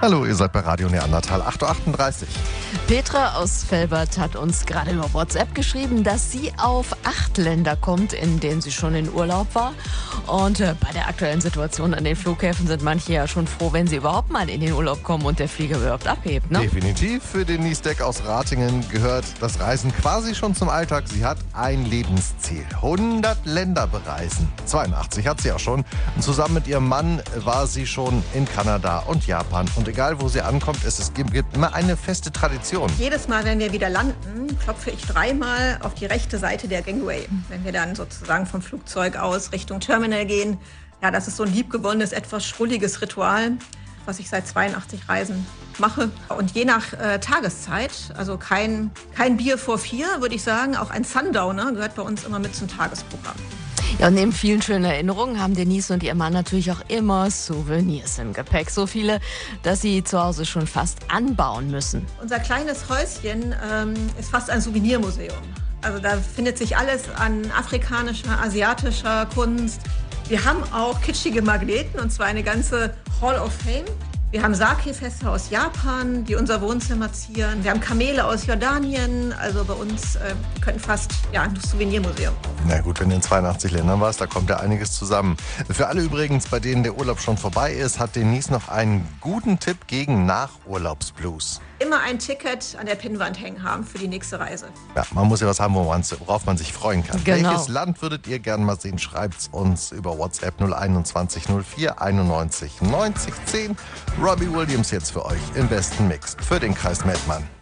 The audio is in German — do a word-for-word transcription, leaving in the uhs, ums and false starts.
Hallo, ihr seid bei Radio Neandertal, acht Uhr achtunddreißig. Petra aus Velbert hat uns gerade über WhatsApp geschrieben, dass sie auf acht Länder kommt, in denen sie schon in Urlaub war. Und äh, bei der aktuellen Situation an den Flughäfen sind manche ja schon froh, wenn sie überhaupt mal in den Urlaub kommen und der Flieger überhaupt abhebt. Ne? Definitiv. Für den Niesdeck aus Ratingen gehört das Reisen quasi schon zum Alltag. Sie hat ein Lebensziel. hundert Länder bereisen. zweiundachtzig hat sie auch schon. Und zusammen mit ihrem Mann war sie schon in Kanada und Japan. Und egal, wo sie ankommt, es, es gibt immer eine feste Tradition. Jedes Mal, wenn wir wieder landen, klopfe ich dreimal auf die rechte Seite der Gangway. Wenn wir dann sozusagen vom Flugzeug aus Richtung Terminal gehen. Ja, das ist so ein liebgewonnenes, etwas schrulliges Ritual, was ich seit zweiundachtzig Reisen mache. Und je nach äh, Tageszeit, also kein, kein Bier vor vier, würde ich sagen, auch ein Sundowner gehört bei uns immer mit zum Tagesprogramm. Ja, und neben vielen schönen Erinnerungen haben Denise und ihr Mann natürlich auch immer Souvenirs im Gepäck. So viele, dass sie zu Hause schon fast anbauen müssen. Unser kleines Häuschen ähm, ist fast ein Souvenirmuseum. Also da findet sich alles an afrikanischer, asiatischer Kunst. Wir haben auch kitschige Magneten, und zwar eine ganze Hall of Fame. Wir haben Sake-Fässer aus Japan, die unser Wohnzimmer zieren. Wir haben Kamele aus Jordanien. Also bei uns äh, könnten fast ja, ein Souvenirmuseum. Na gut, wenn du in zweiundachtzig Ländern warst, da kommt ja einiges zusammen. Für alle übrigens, bei denen der Urlaub schon vorbei ist, hat Denise noch einen guten Tipp gegen Nachurlaubsblues. Immer ein Ticket an der Pinnwand hängen haben für die nächste Reise. Ja, man muss ja was haben, worauf man sich freuen kann. Genau. Welches Land würdet ihr gerne mal sehen? Schreibt's uns über WhatsApp null einundzwanzig null vier einundneunzig neunzig zehn. Robbie Williams jetzt für euch im besten Mix für den Kreis Meldmann.